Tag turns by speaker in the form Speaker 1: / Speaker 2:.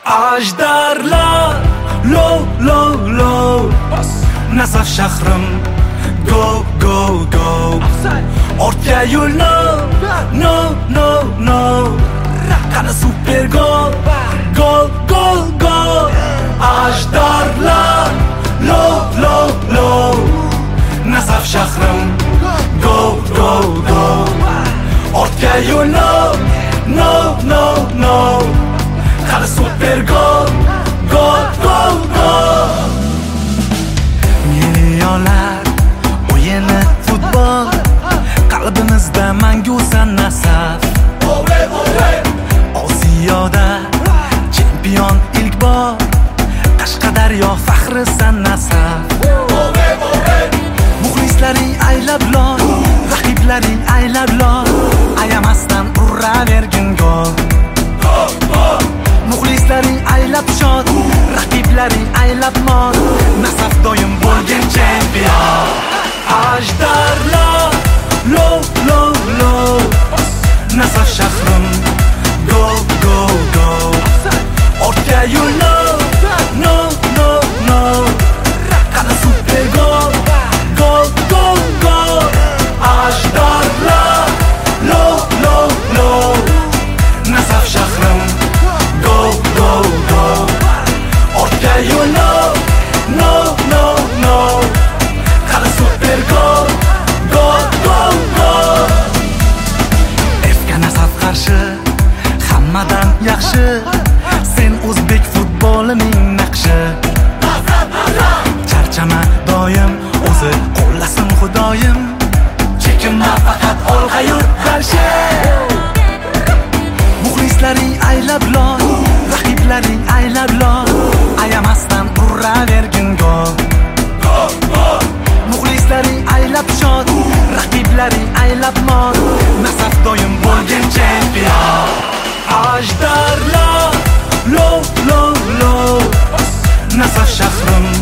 Speaker 1: Ajdarlar lo Nasaf shahrim go Ortga yo'l no Qani super gol Ajdarlar lo Nasaf shahrim go Ortga yo'l no Qani super gol Milyonlar o'yini futbol qalbimizda mangusan Nasaf Osiyoda chempion ilk bor Qashqadaryo faxrisan Nasaf Muxlislaring aylablor raqiplaring aylablor ayamasdan uravergin gol Muxlislaring aylab shod raqiplaring aylab mod Nasaf doim bo'lgan chempion Ajdarlar lo Nasaf shahrim go Ortga yo'l no Qani super gol Ajdarlar lo Nasaf shahrim go Ortga yo'l no Qani super gol Efga Nasaf qarshi hammadan yaxshi Sen o'zbek futbolining naqshi Charchama doim o'zi qo'llasin xudoyim Chekinma faqat olg'a yur qarshi Muxlislaring aylablor raqiplaring aylablor ayamasdan uravergin gol Muxlislaring aylab shod raqiplaring aylab mod Nasaf doim bo'lgan chempion Ajdarlar lo Nasaf shahrim